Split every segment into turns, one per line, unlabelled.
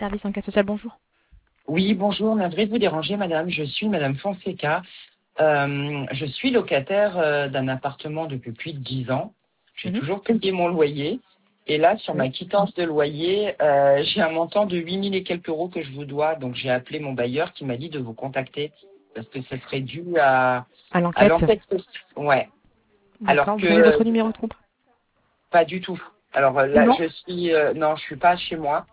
service enquête sociale, bonjour.
Oui, bonjour, navré de vous déranger, madame. Je suis madame Fonseca. Je suis locataire d'un appartement depuis plus de 10 ans. J'ai toujours payé mon loyer. Et là, sur ma
Oui.
quittance de loyer, j'ai un montant de 8 000 et quelques euros que je vous dois. Donc, j'ai appelé mon bailleur qui m'a dit de vous contacter parce que ça serait dû
À
à
l'enquête.
l'enquête. Ouais. Alors
D'accord, vous avez
que
votre numéro de compte?
pas du tout. Alors là,
Non.
non, je suis pas chez moi.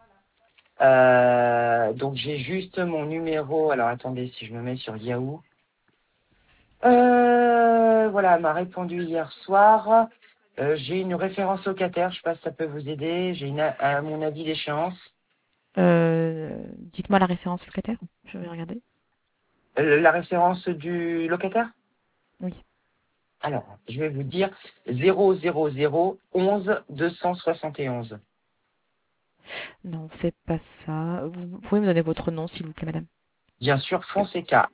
Donc j'ai juste mon numéro. Alors attendez, si je me mets sur Yahoo. Voilà, elle m'a répondu hier soir. J'ai une référence locataire, je sais pas si ça peut vous aider. J'ai à mon avis d'échéance.
Dites-moi la référence locataire, je vais regarder.
La référence du locataire?
Oui.
Alors, je vais vous dire 00011 271.
Non, c'est pas ça. Vous pouvez me donner votre nom, s'il vous plaît, madame?
Bien sûr, Fonseca.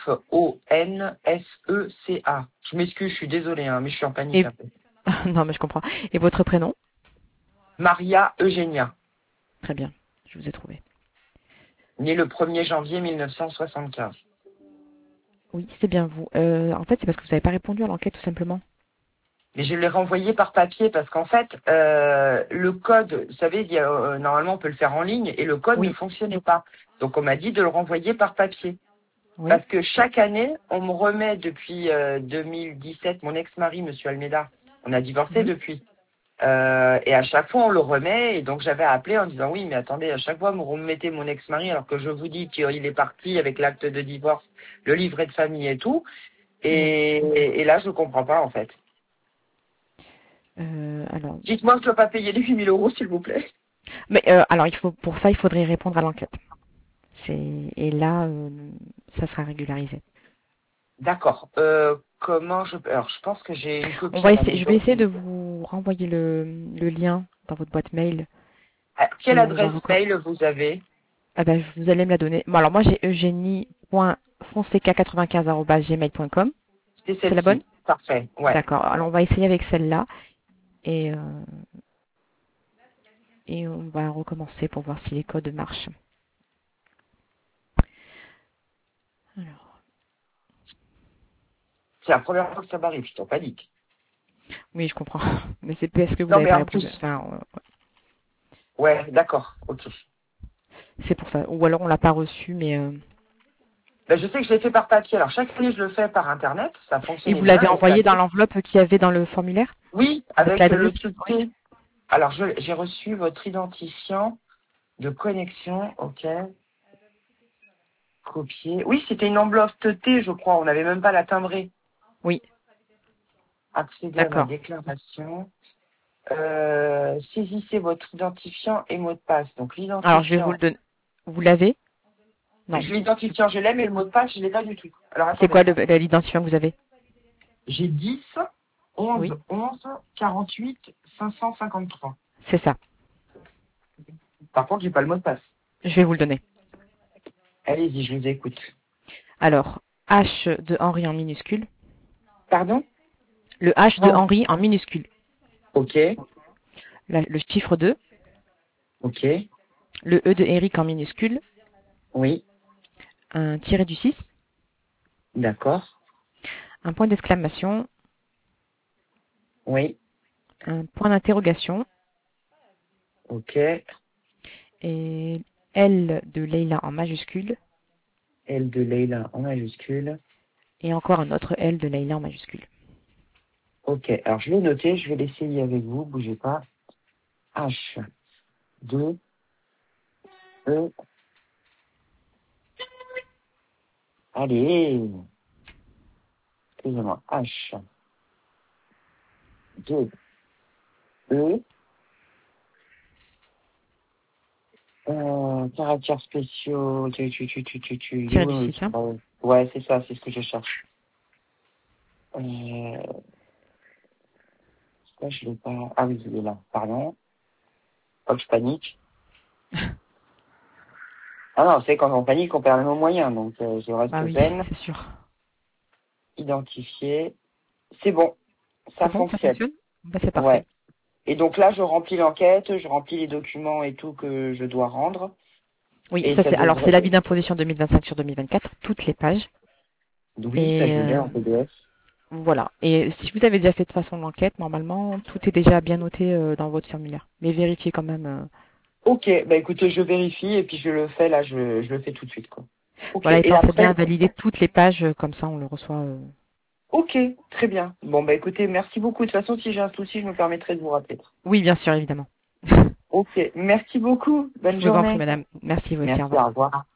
Fonseca. Je m'excuse, je suis désolé, hein, mais je suis en panique
Et...
un peu.
non, mais je comprends. Et votre prénom?
Maria Eugénia,
Très bien, je vous ai trouvé.
née le 1er janvier 1975.
Oui, c'est bien vous. En fait, c'est parce que vous n'avez pas répondu à l'enquête, tout simplement.
Mais je l'ai renvoyé par papier parce qu'en fait, le code, vous savez, normalement on peut le faire en ligne et le code ne
Oui,
fonctionnait pas. Donc on m'a dit de le renvoyer par papier.
oui.
Parce que chaque année, on me remet depuis 2017, mon ex-mari, Monsieur Almeida, on a divorcé
Mhm.
depuis. Et à chaque fois, on le remet. Et donc j'avais appelé en disant oui, mais attendez, à chaque fois, vous remettez mon ex-mari alors que je vous dis qu'il est parti avec l'acte de divorce, le livret de famille et tout.
Oui.
Et là, je comprends pas en fait.
Alors,
Dites-moi que je ne dois pas payer les 8 000 euros, s'il vous plaît.
mais alors, pour ça, il faudrait répondre à l'enquête. Et là, ça sera régularisé.
D'accord. Comment je peux... Alors, je pense que j'ai une
On
copie
va
à la
essayer, je vais
maison.
essayer de vous renvoyer le lien dans votre boîte mail
Quelle
et on va
adresse mail vous avez?
ah ben, vous allez me la donner. Bon, alors moi j'ai eugénie.fonseca95@gmail.com.
C'est
C'est la bonne?
celle-ci. Parfait. Ouais.
D'accord. Alors on va essayer avec celle-là et, euh, et on va recommencer pour voir si les codes marchent. Alors,
C'est la première fois que ça m'arrive. Je suis en panique.
oui, je comprends. Mais c'est parce que vous
Non,
n'avez
mais
pas
en
répondu.
plus.
Enfin,
Ouais, d'accord. Ok.
c'est pour ça. Ou alors on l'a pas reçu, mais
Ben, je sais que je l'ai fait par papier. Alors, chaque année, je le fais par Internet. Ça
et
fonctionnait
vous
bien.
l'avez
Et cette
envoyé dans
année,
l'enveloppe qu'il y avait dans le formulaire
oui,
avec
avec le
l'adresse. Oui.
ticket. Alors, j'ai reçu votre identifiant de connexion. OK. Copier. Oui, c'était une enveloppe T, je crois. On n'avait même pas la timbrée.
Oui.
Accéder à ma
D'accord.
déclaration. Saisissez votre identifiant et mot de passe. Donc,
Alors je vais vous le
l'identifiant.
donner. Vous l'avez? Non.
L'identifiant, je l'ai, mais le mot de passe, je ne l'ai pas du tout. Alors,
C'est quoi
attendez.
l'identifiant que vous avez?
J'ai 10,
Oui.
11, 11, 48, 553.
C'est ça.
Par contre, j'ai pas le mot de passe.
Je vais vous le donner.
Allez-y, je vous écoute.
Alors, H de Henri en minuscule.
Pardon?
Le H de
Non.
Henri en minuscule.
Ok,
Le chiffre 2.
ok,
Le E de Eric en minuscule.
oui,
Un tiré du 6.
d'accord,
Un point d'exclamation.
oui,
Un point d'interrogation.
ok.
Et L de Leila en majuscule.
L de Leila en majuscule.
Et encore un autre L de Leila en majuscule.
Ok, alors je vais noter, je vais l'essayer avec vous, bougez pas. H, 2, E, allez, excusez-moi, H, 2, E, caractères spéciaux,
Tiré du 6. Hein.
ouais, c'est ça, c'est ce que je cherche. Euh, pourquoi je l'ai pas, ah oui, il est là, pardon. Hop, je panique. Ah non, c'est quand on panique, on perd nos moyens, donc je
Bah
reste
oui,
zen,
c'est sûr.
identifié. C'est bon,
C'est
ça
bon, ça
fonctionne.
fonctionne? Bah c'est
Ouais.
parfait.
Et donc là, je remplis l'enquête, je remplis les documents et tout que je dois rendre.
Oui,
Et
ça
ça
c'est
devrait...
l'avis d'imposition 2025 sur 2024, toutes les pages.
Oui, ça
Et
je l'ai en PDF.
voilà. Et si vous avez déjà fait de façon l'enquête, normalement, tout est déjà bien noté dans votre formulaire. Mais vérifiez quand même.
Ok, bah écoutez, je vérifie et puis je le fais là, je le fais tout de suite, quoi. Ok,
Voilà, et
et
pensez bien à
après,
valider toutes les pages, comme ça on le reçoit.
ok, très bien. Bon, bah écoutez, merci beaucoup. De toute façon, si j'ai un souci, je me permettrai de vous rappeler.
Oui, bien sûr, évidemment.
Ok, merci beaucoup. Bonne
Je vous en prie,
journée.
madame. Merci, vous aussi, au
Merci,
revoir.
au revoir.